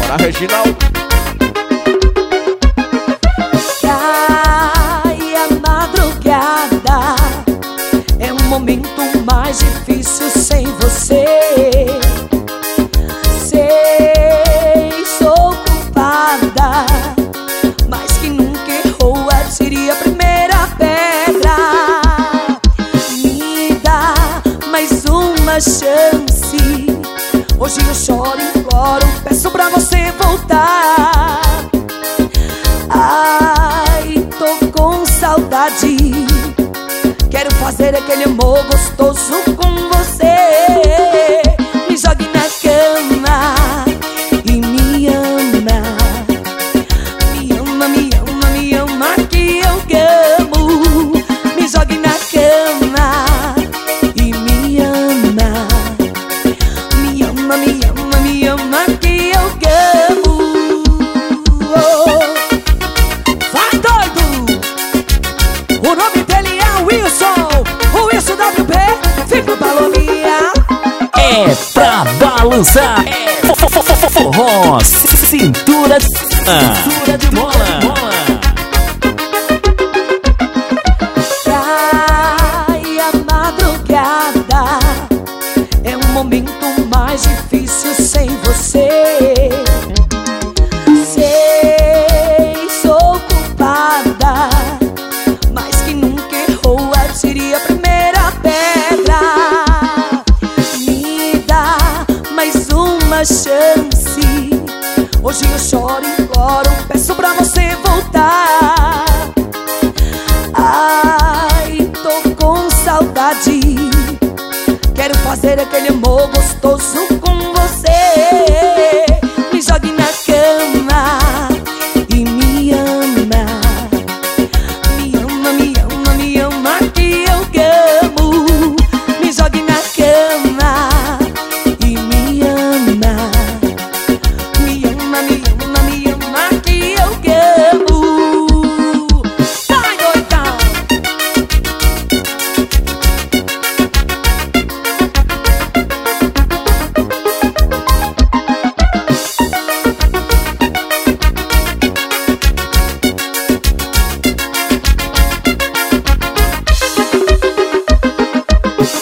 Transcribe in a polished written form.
Bora, Reginaldo. Cai a madrugada, é um momento mais difícil sem você. Sei, sou culpada, mas que nunca errou, seria a primeira pedra. Me dá mais uma chance. Hoje eu choro, imploro, peço pra você voltar. Ai, tô com saudade, quero fazer aquele amor gostoso com você. Me jogue na cama e me ama. Me ama, me ama, me ama que eu amo. Me jogue na cama e me ama. Me ama, me ama, me ama que eu amo. Vai doido! O nome dele é Wilson, o Wilson WP, fica Palominha. É pra balançar, forró, cintura de mola. Cai a madrugada, é um momento mais difícil sem você. Sei, sou culpada, mas que nunca errou, seria a primeira pedra. Me dá mais uma chance. Hoje eu choro, imploro, peço pra você voltar. Ai, tô com saudade, quero fazer aquele amor gostoso com